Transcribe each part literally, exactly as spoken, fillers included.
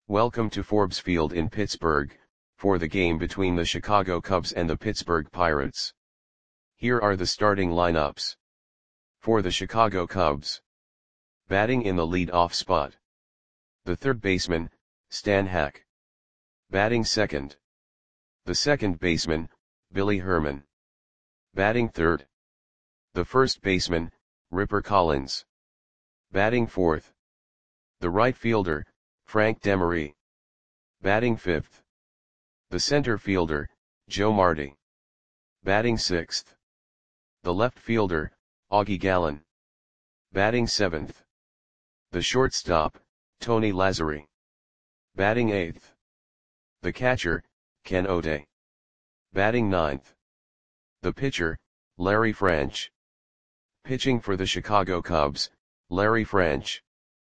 Welcome to Forbes Field in Pittsburgh, for the game between the Chicago Cubs and the Pittsburgh Pirates. Here are the starting lineups. For the Chicago Cubs. Batting in the lead-off spot. The third baseman, Stan Hack. Batting second. The second baseman, Billy Herman. Batting third. The first baseman, Ripper Collins. Batting fourth. The right fielder, Frank Demery. Batting fifth. The center fielder, Joe Marti. Batting sixth. The left fielder, Augie Gallen. Batting seventh. The shortstop, Tony Lazzeri. Batting eighth. The catcher, Ken O'Day. Batting ninth. The pitcher, Larry French. Pitching for the Chicago Cubs, Larry French.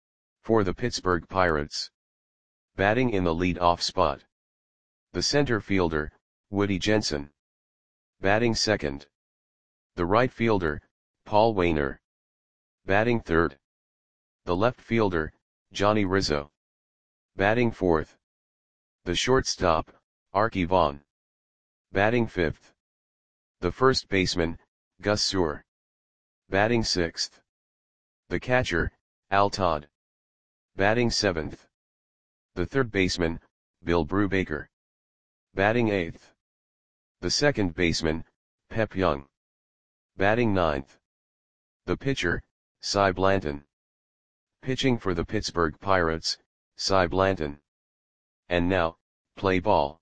For the Pittsburgh Pirates. Batting in the lead-off spot. The center fielder, Woody Jensen. Batting second. The right fielder, Paul Waner. Batting third. The left fielder, Johnny Rizzo. Batting fourth. The shortstop, Arky Vaughan. Batting fifth. The first baseman, Gus Sewell. Batting sixth. The catcher, Al Todd. Batting seventh. The third baseman, Bill Brubaker. Batting eighth. The second baseman, Pep Young. Batting ninth. The pitcher, Cy Blanton. Pitching for the Pittsburgh Pirates, Cy Blanton. And now, play ball.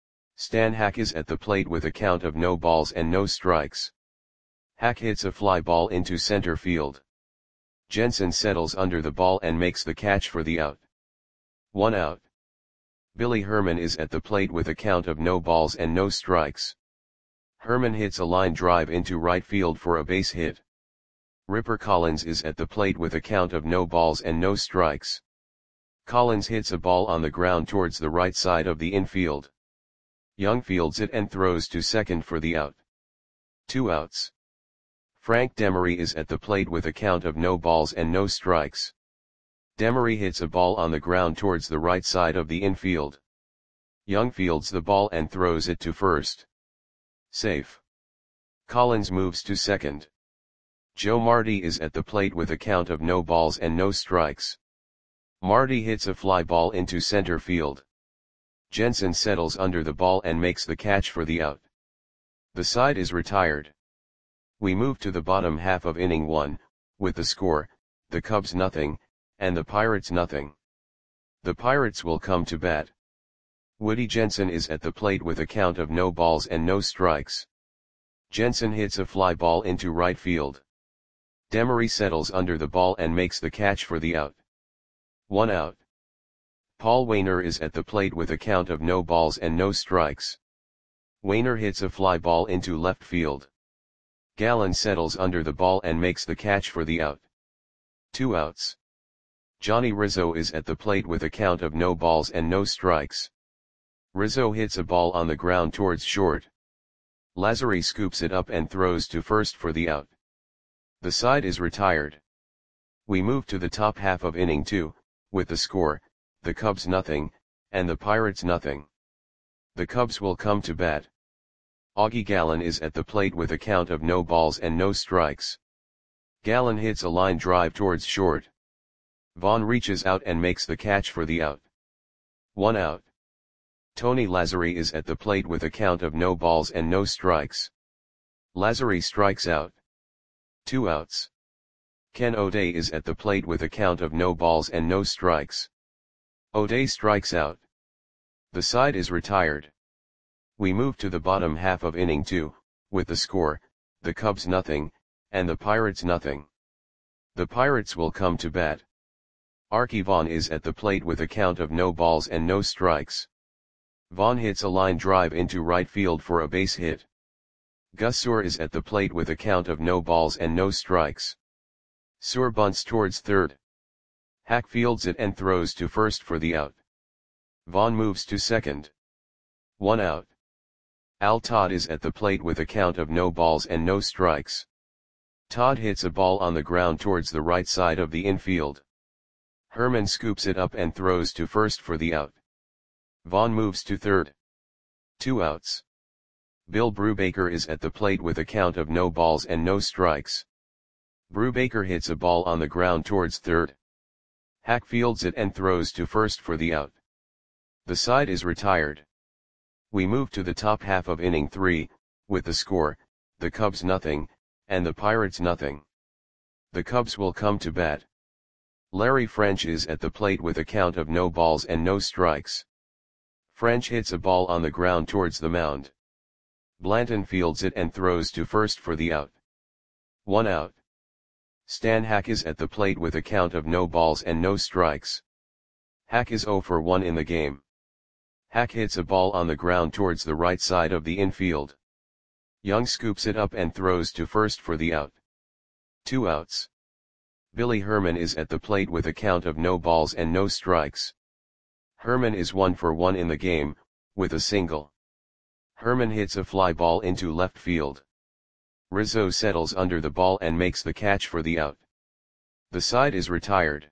Stan Hack is at the plate with a count of no balls and no strikes. Hack hits a fly ball into center field. Jensen settles under the ball and makes the catch for the out. One out. Billy Herman is at the plate with a count of no balls and no strikes. Herman hits a line drive into right field for a base hit. Ripper Collins is at the plate with a count of no balls and no strikes. Collins hits a ball on the ground towards the right side of the infield. Young fields it and throws to second for the out. Two outs. Frank Demery is at the plate with a count of no balls and no strikes. Demery hits a ball on the ground towards the right side of the infield. Young fields the ball and throws it to first. Safe. Collins moves to second. Joe Marti is at the plate with a count of no balls and no strikes. Marti hits a fly ball into center field. Jensen settles under the ball and makes the catch for the out. The side is retired. We move to the bottom half of inning one, with the score, the Cubs nothing, and the Pirates nothing. The Pirates will come to bat. Woody Jensen is at the plate with a count of no balls and no strikes. Jensen hits a fly ball into right field. Demery settles under the ball and makes the catch for the out. One out. Paul Waner is at the plate with a count of no balls and no strikes. Waner hits a fly ball into left field. Gallen settles under the ball and makes the catch for the out. Two outs. Johnny Rizzo is at the plate with a count of no balls and no strikes. Rizzo hits a ball on the ground towards short. Lazzeri scoops it up and throws to first for the out. The side is retired. We move to the top half of inning two, with the score, the Cubs nothing, and the Pirates nothing. The Cubs will come to bat. Augie Gallen is at the plate with a count of no balls and no strikes. Gallen hits a line drive towards short. Vaughan reaches out and makes the catch for the out. One out. Tony Lazzeri is at the plate with a count of no balls and no strikes. Lazzeri strikes out. Two outs. Ken O'Day is at the plate with a count of no balls and no strikes. O'Day strikes out. The side is retired. We move to the bottom half of inning two, with the score, the Cubs nothing, and the Pirates nothing. The Pirates will come to bat. Arky Vaughan is at the plate with a count of no balls and no strikes. Vaughan hits a line drive into right field for a base hit. Gus Sewell is at the plate with a count of no balls and no strikes. Sewell bunts towards third. Hack fields it and throws to first for the out. Vaughan moves to second. One out. Al Todd is at the plate with a count of no balls and no strikes. Todd hits a ball on the ground towards the right side of the infield. Herman scoops it up and throws to first for the out. Vaughn moves to third. Two outs. Bill Brubaker is at the plate with a count of no balls and no strikes. Brubaker hits a ball on the ground towards third. Hack fields it and throws to first for the out. The side is retired. We move to the top half of inning three, with the score, the Cubs nothing, and the Pirates nothing. The Cubs will come to bat. Larry French is at the plate with a count of no balls and no strikes. French hits a ball on the ground towards the mound. Blanton fields it and throws to first for the out. One out. Stan Hack is at the plate with a count of no balls and no strikes. Hack is oh for one in the game. Hack hits a ball on the ground towards the right side of the infield. Young scoops it up and throws to first for the out. Two outs. Billy Herman is at the plate with a count of no balls and no strikes. Herman is one for one in the game, with a single. Herman hits a fly ball into left field. Rizzo settles under the ball and makes the catch for the out. The side is retired.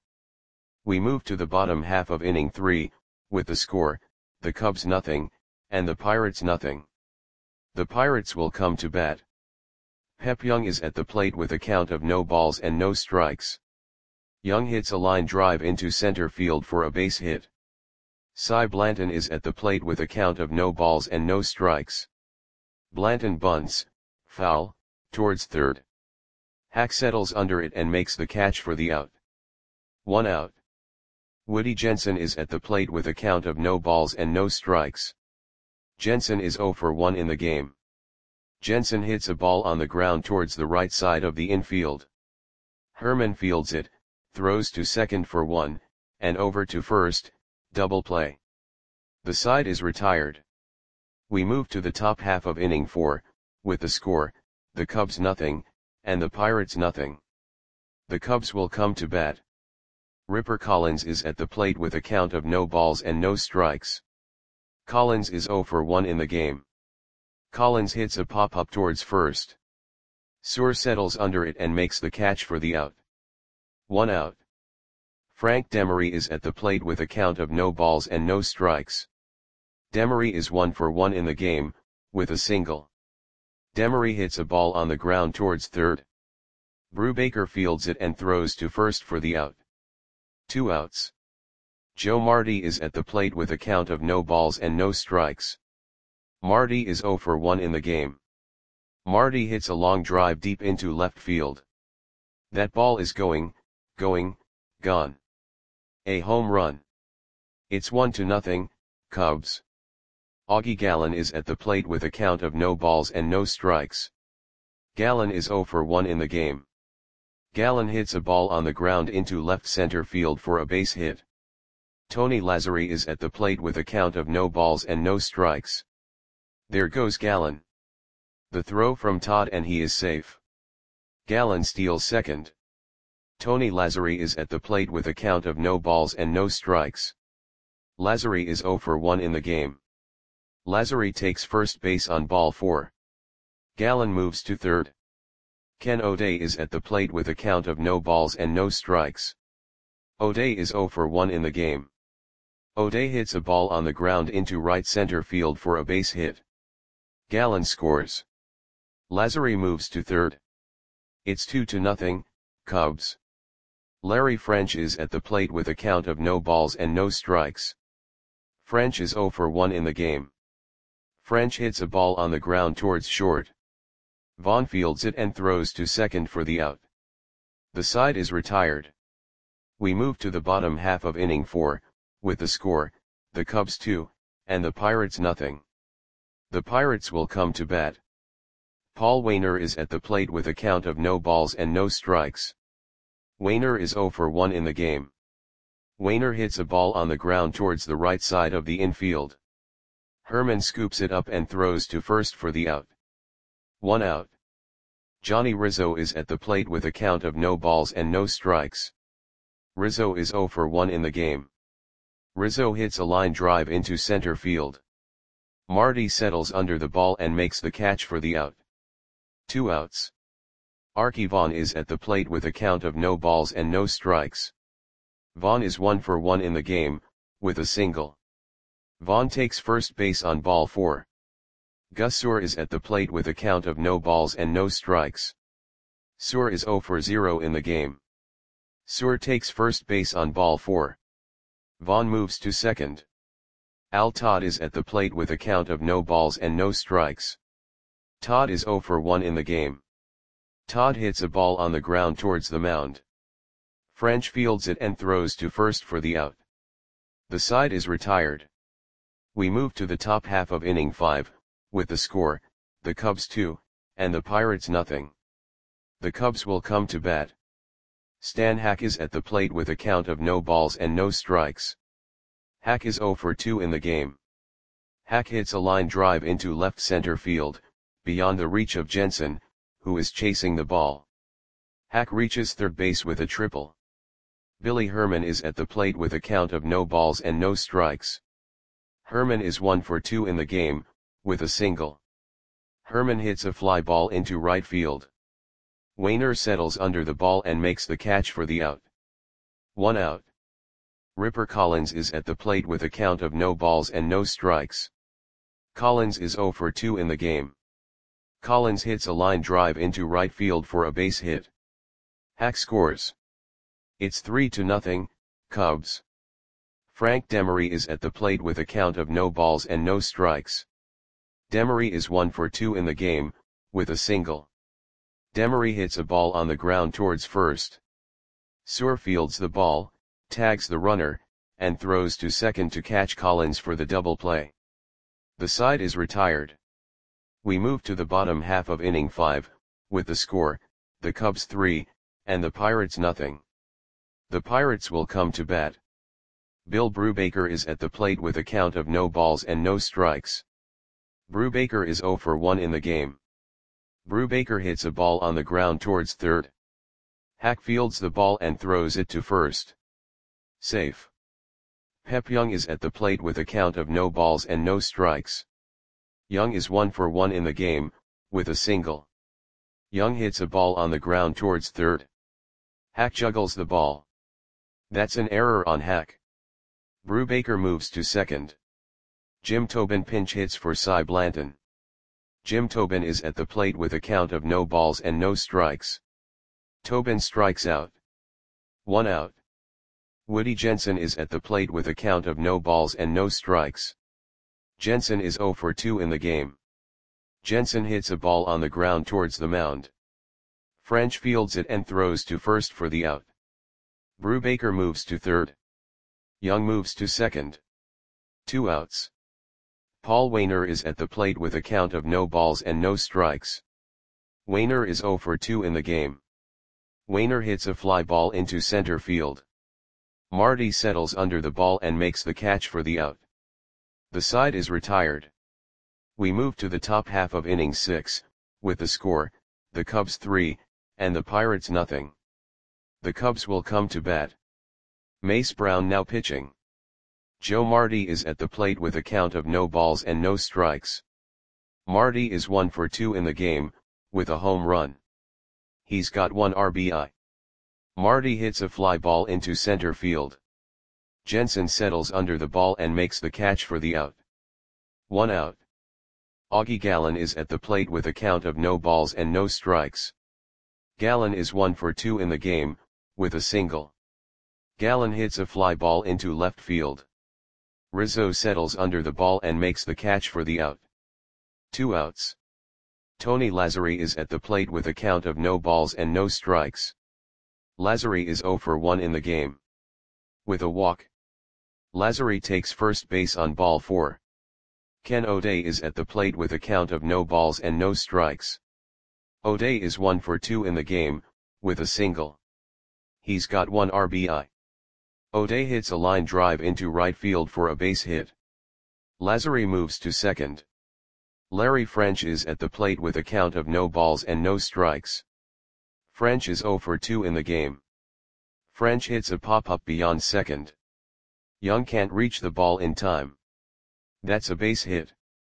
We move to the bottom half of inning three, with the score, the Cubs nothing, and the Pirates nothing. The Pirates will come to bat. Pep Young is at the plate with a count of no balls and no strikes. Young hits a line drive into center field for a base hit. Cy Blanton is at the plate with a count of no balls and no strikes. Blanton bunts, foul, towards third. Hack settles under it and makes the catch for the out. One out. Woody Jensen is at the plate with a count of no balls and no strikes. Jensen is oh for one in the game. Jensen hits a ball on the ground towards the right side of the infield. Herman fields it, throws to second for one, and over to first, double play. The side is retired. We move to the top half of inning four, with the score, the Cubs nothing, and the Pirates nothing. The Cubs will come to bat. Ripper Collins is at the plate with a count of no balls and no strikes. Collins is oh for one in the game. Collins hits a pop-up towards first. Suhr settles under it and makes the catch for the out. One out. Frank Demery is at the plate with a count of no balls and no strikes. Demery is one for one in the game, with a single. Demery hits a ball on the ground towards third. Brubaker fields it and throws to first for the out. Two outs. Joe Marty is at the plate with a count of no balls and no strikes. Marty is oh for one in the game. Marty hits a long drive deep into left field. That ball is going, going, gone. A home run. It's one to nothing, Cubs. Augie Gallen is at the plate with a count of no balls and no strikes. Gallen is oh for one in the game. Gallen hits a ball on the ground into left center field for a base hit. Tony Lazzeri is at the plate with a count of no balls and no strikes. There goes Gallen. The throw from Todd and he is safe. Gallen steals second. Tony Lazzeri is at the plate with a count of no balls and no strikes. Lazzeri is oh for one in the game. Lazzeri takes first base on ball four. Gallen moves to third. Ken O'Day is at the plate with a count of no balls and no strikes. O'Day is oh for one in the game. O'Day hits a ball on the ground into right center field for a base hit. Gallen scores. Lazzeri moves to third. It's two to nothing, Cubs. Larry French is at the plate with a count of no balls and no strikes. French is oh for one in the game. French hits a ball on the ground towards short. Vaughn fields it and throws to second for the out. The side is retired. We move to the bottom half of inning four, with the score, the Cubs two, and the Pirates nothing. The Pirates will come to bat. Paul Waner is at the plate with a count of no balls and no strikes. Waner is oh for one in the game. Waner hits a ball on the ground towards the right side of the infield. Herman scoops it up and throws to first for the out. One out. Johnny Rizzo is at the plate with a count of no balls and no strikes. Rizzo is oh for one in the game. Rizzo hits a line drive into center field. Marty settles under the ball and makes the catch for the out. Two outs. Arky Vaughan is at the plate with a count of no balls and no strikes. Vaughn is one for one in the game, with a single. Vaughn takes first base on ball four. Gus Suhr is at the plate with a count of no balls and no strikes. Suhr is zero for zero in the game. Suhr takes first base on ball four. Vaughn moves to second. Al Todd is at the plate with a count of no balls and no strikes. Todd is zero for one in the game. Todd hits a ball on the ground towards the mound. French fields it and throws to first for the out. The side is retired. We move to the top half of inning five, with the score, the Cubs two, and the Pirates nothing. The Cubs will come to bat. Stan Hack is at the plate with a count of no balls and no strikes. Hack is zero for two in the game. Hack hits a line drive into left center field, beyond the reach of Jensen, who is chasing the ball. Hack reaches third base with a triple. Billy Herman is at the plate with a count of no balls and no strikes. Herman is one for two in the game, with a single. Herman hits a fly ball into right field. Wainer settles under the ball and makes the catch for the out. One out. Ripper Collins is at the plate with a count of no balls and no strikes. Collins is zero for two in the game. Collins hits a line drive into right field for a base hit. Hack scores. It's three to nothing, Cubs. Frank Demery is at the plate with a count of no balls and no strikes. Demery is one for two in the game, with a single. Demery hits a ball on the ground towards first. Suhr fields the ball, tags the runner, and throws to second to catch Collins for the double play. The side is retired. We move to the bottom half of inning five, with the score, the Cubs three, and the Pirates nothing. The Pirates will come to bat. Bill Brubaker is at the plate with a count of no balls and no strikes. Brubaker is zero for one in the game. Brubaker hits a ball on the ground towards third. Hack fields the ball and throws it to first. Safe. Pep Young is at the plate with a count of no balls and no strikes. Young is one for one in the game, with a single. Young hits a ball on the ground towards third. Hack juggles the ball. That's an error on Hack. Brubaker moves to second. Jim Tobin pinch hits for Cy Blanton. Jim Tobin is at the plate with a count of no balls and no strikes. Tobin strikes out. One out. Woody Jensen is at the plate with a count of no balls and no strikes. Jensen is zero for two in the game. Jensen hits a ball on the ground towards the mound. French fields it and throws to first for the out. Brubaker moves to third. Young moves to second. Two outs. Paul Wainer is at the plate with a count of no balls and no strikes. Wainer is zero for two in the game. Wainer hits a fly ball into center field. Marty settles under the ball and makes the catch for the out. The side is retired. We move to the top half of inning six, with the score, the Cubs three, and the Pirates nothing. The Cubs will come to bat. Mace Brown now pitching. Joe Marty is at the plate with a count of no balls and no strikes. Marty is one for two in the game, with a home run. He's got one R B I. Marty hits a fly ball into center field. Jensen settles under the ball and makes the catch for the out. One out. Augie Gallen is at the plate with a count of no balls and no strikes. Gallen is one for two in the game, with a single. Gallen hits a fly ball into left field. Rizzo settles under the ball and makes the catch for the out. Two outs. Tony Lazzari is at the plate with a count of no balls and no strikes. Lazzari is zero for one in the game. With a walk. Lazzari takes first base on ball four. Ken O'Day is at the plate with a count of no balls and no strikes. O'Day is one for two in the game, with a single. He's got one R B I. O'Day hits a line drive into right field for a base hit. Lazzari moves to second. Larry French is at the plate with a count of no balls and no strikes. French is zero for two in the game. French hits a pop-up beyond second. Young can't reach the ball in time. That's a base hit.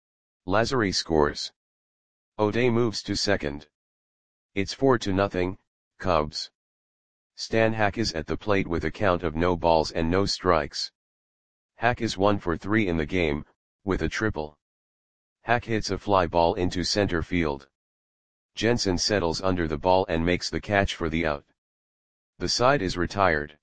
Lazzari scores. O'Day moves to second. It's four to nothing, Cubs. Stan Hack is at the plate with a count of no balls and no strikes. Hack is one for three in the game, with a triple. Hack hits a fly ball into center field. Jensen settles under the ball and makes the catch for the out. The side is retired.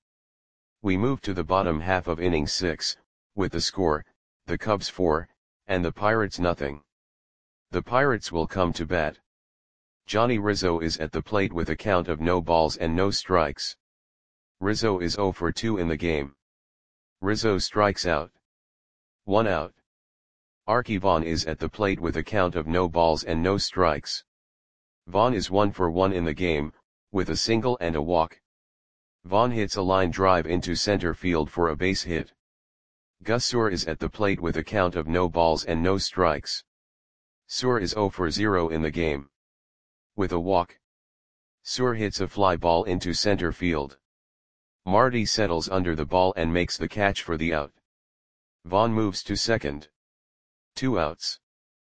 We move to the bottom half of inning six, with the score, the Cubs four, and the Pirates nothing. The Pirates will come to bat. Johnny Rizzo is at the plate with a count of no balls and no strikes. Rizzo is zero for two in the game. Rizzo strikes out. One out. Arky Vaughan is at the plate with a count of no balls and no strikes. Vaughan is one for one in the game, with a single and a walk. Vaughan hits a line drive into center field for a base hit. Gus Suhr is at the plate with a count of no balls and no strikes. Suhr is zero for zero in the game. With a walk, Suhr hits a fly ball into center field. Marty settles under the ball and makes the catch for the out. Vaughan moves to second. Two outs.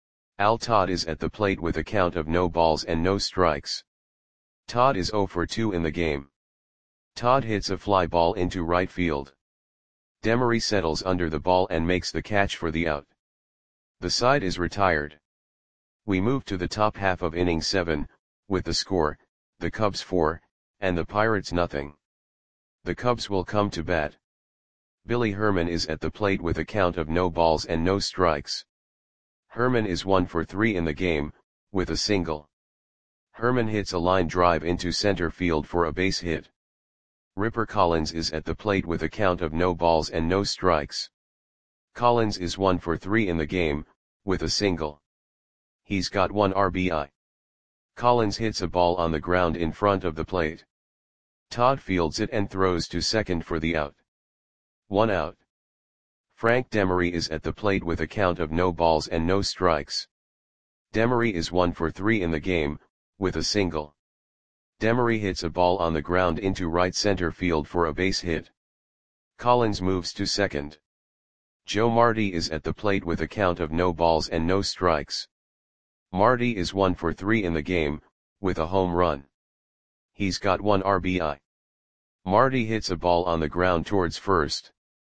Al Todd is at the plate with a count of no balls and no strikes. Todd is zero for two in the game. Todd hits a fly ball into right field. Demery settles under the ball and makes the catch for the out. The side is retired. We move to the top half of inning seven, with the score, the Cubs four, and the Pirates nothing. The Cubs will come to bat. Billy Herman is at the plate with a count of no balls and no strikes. Herman is one for three in the game, with a single. Herman hits a line drive into center field for a base hit. Ripper Collins is at the plate with a count of no balls and no strikes. Collins is one for three in the game, with a single. He's got one R B I. Collins hits a ball on the ground in front of the plate. Todd fields it and throws to second for the out. One out. Frank Demery is at the plate with a count of no balls and no strikes. Demery is one for three in the game, with a single. Demery hits a ball on the ground into right center field for a base hit. Collins moves to second. Joe Marty is at the plate with a count of no balls and no strikes. Marty is one for three in the game, with a home run. He's got one R B I. Marty hits a ball on the ground towards first.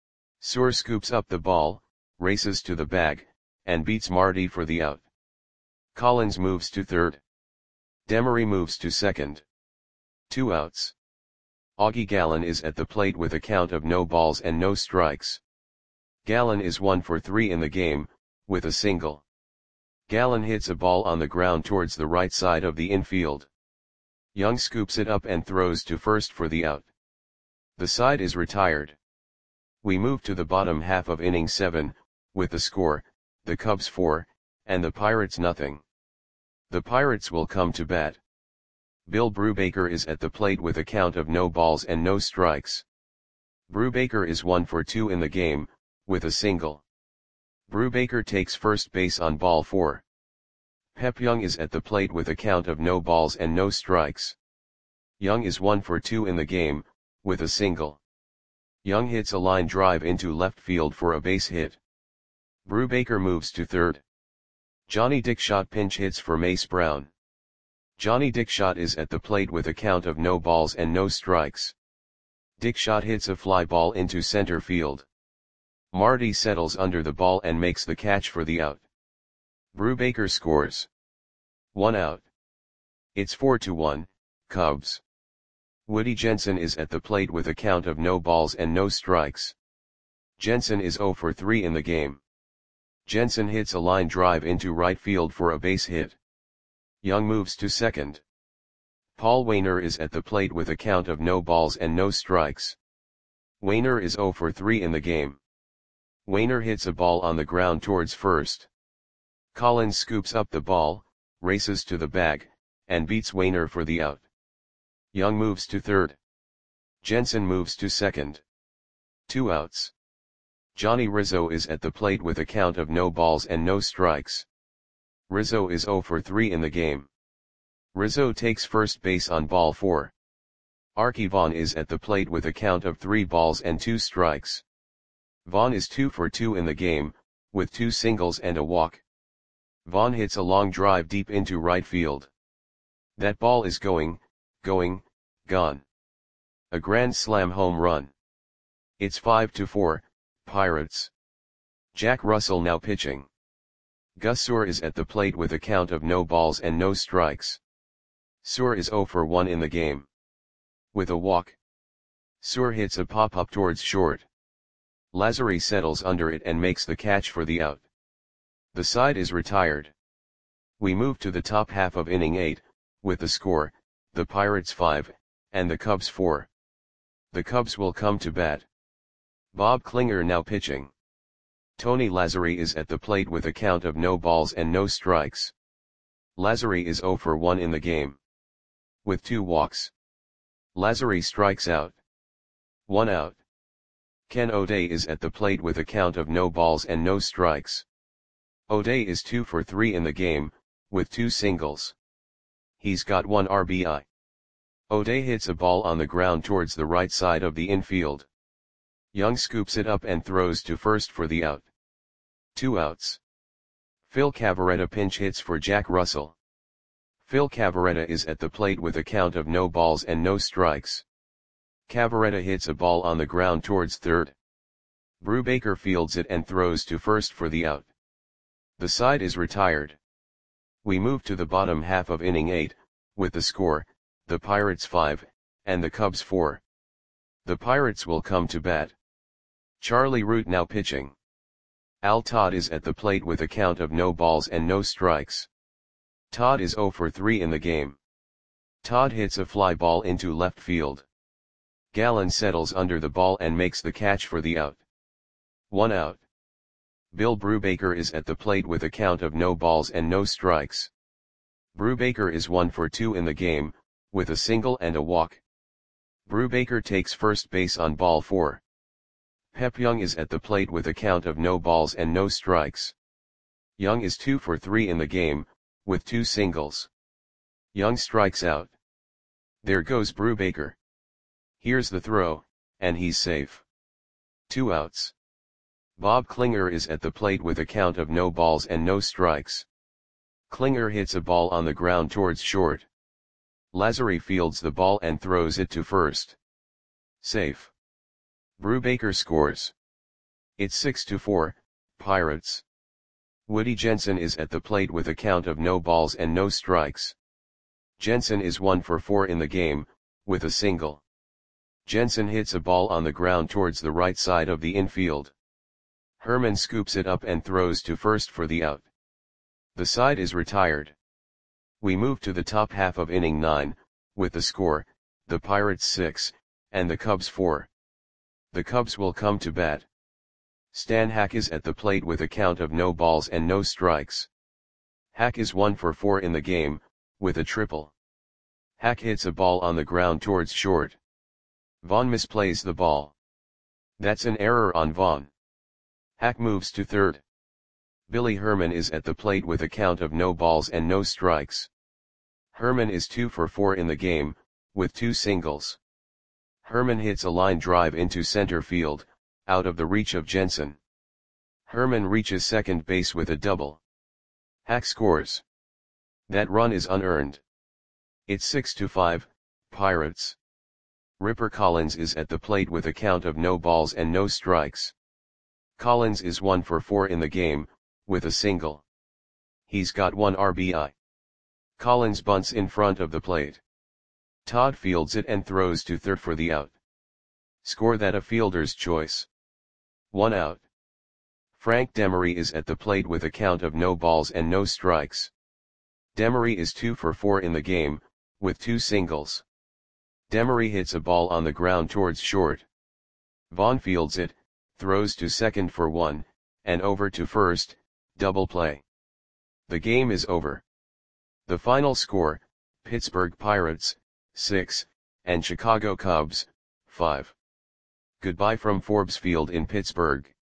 Suhr scoops up the ball, races to the bag, and beats Marty for the out. Collins moves to third. Demery moves to second. Two outs. Augie Gallen is at the plate with a count of no balls and no strikes. Gallen is one for three in the game, with a single. Gallen hits a ball on the ground towards the right side of the infield. Young scoops it up and throws to first for the out. The side is retired. We move to the bottom half of inning seven, with the score, the Cubs four, and the Pirates nothing. The Pirates will come to bat. Bill Brubaker is at the plate with a count of no balls and no strikes. Brubaker is one for two in the game, with a single. Brubaker takes first base on ball four. Pep Young is at the plate with a count of no balls and no strikes. Young is one for two in the game, with a single. Young hits a line drive into left field for a base hit. Brubaker moves to third. Johnny Dickshot pinch hits for Mace Brown. Johnny Dickshot is at the plate with a count of no balls and no strikes. Dickshot hits a fly ball into center field. Marty settles under the ball and makes the catch for the out. Brubaker scores. One out. It's four to one, Cubs. Woody Jensen is at the plate with a count of no balls and no strikes. Jensen is zero for three in the game. Jensen hits a line drive into right field for a base hit. Young moves to second. Paul Waner is at the plate with a count of no balls and no strikes. Waner is zero for three in the game. Waner hits a ball on the ground towards first. Collins scoops up the ball, races to the bag, and beats Waner for the out. Young moves to third. Jensen moves to second. Two outs. Johnny Rizzo is at the plate with a count of no balls and no strikes. Rizzo is zero for three in the game. Rizzo takes first base on ball four. Arky Vaughan is at the plate with a count of three balls and two strikes. Vaughan is two for two in the game, with two singles and a walk. Vaughan hits a long drive deep into right field. That ball is going, going, gone. A grand slam home run. It's five to four, Pirates. Jack Russell now pitching. Gus Suhr is at the plate with a count of no balls and no strikes. Suhr is zero for one in the game. With a walk. Suhr hits a pop-up towards short. Lazzeri settles under it and makes the catch for the out. The side is retired. We move to the top half of inning eight, with the score, the Pirates five, and the Cubs four. The Cubs will come to bat. Bob Klinger now pitching. Tony Lazzeri is at the plate with a count of no balls and no strikes. Lazzeri is zero for one in the game. With two walks. Lazzeri strikes out. One out. Ken O'Day is at the plate with a count of no balls and no strikes. O'Day is two for three in the game, with two singles. He's got one R B I. O'Day hits a ball on the ground towards the right side of the infield. Young scoops it up and throws to first for the out. Two outs. Phil Cavarretta pinch hits for Jack Russell. Phil Cavarretta is at the plate with a count of no balls and no strikes. Cavarretta hits a ball on the ground towards third. Brubaker fields it and throws to first for the out. The side is retired. We move to the bottom half of inning eight, with the score, the Pirates five, and the Cubs four. The Pirates will come to bat. Charlie Root now pitching. Al Todd is at the plate with a count of no balls and no strikes. Todd is zero for three in the game. Todd hits a fly ball into left field. Gallen settles under the ball and makes the catch for the out. One out. Bill Brubaker is at the plate with a count of no balls and no strikes. Brubaker is one for two in the game, with a single and a walk. Brubaker takes first base on ball four. Pep Young is at the plate with a count of no balls and no strikes. Young is two for three in the game, with two singles. Young strikes out. There goes Brubaker. Here's the throw, and he's safe. Two outs. Bob Klinger is at the plate with a count of no balls and no strikes. Klinger hits a ball on the ground towards short. Lazzeri fields the ball and throws it to first. Safe. Brubaker scores. It's six to four, Pirates. Woody Jensen is at the plate with a count of no balls and no strikes. Jensen is one for four in the game, with a single. Jensen hits a ball on the ground towards the right side of the infield. Herman scoops it up and throws to first for the out. The side is retired. We move to the top half of inning nine, with the score, the Pirates six, and the Cubs four. The Cubs will come to bat. Stan Hack is at the plate with a count of no balls and no strikes. Hack is one for four in the game, with a triple. Hack hits a ball on the ground towards short. Vaughn misplays the ball. That's an error on Vaughn. Hack moves to third. Billy Herman is at the plate with a count of no balls and no strikes. Herman is two for four in the game, with two singles. Herman hits a line drive into center field, out of the reach of Jensen. Herman reaches second base with a double. Hack scores. That run is unearned. It's six to five, Pirates. Ripper Collins is at the plate with a count of no balls and no strikes. Collins is one for four in the game, with a single. He's got one R B I. Collins bunts in front of the plate. Todd fields it and throws to third for the out. Score that a fielder's choice. One out. Frank Demery is at the plate with a count of no balls and no strikes. Demery is two for four in the game, with two singles. Demery hits a ball on the ground towards short. Vaughn fields it, throws to second for one, and over to first, double play. The game is over. The final score, Pittsburgh Pirates, six, and Chicago Cubs, five. Goodbye from Forbes Field in Pittsburgh.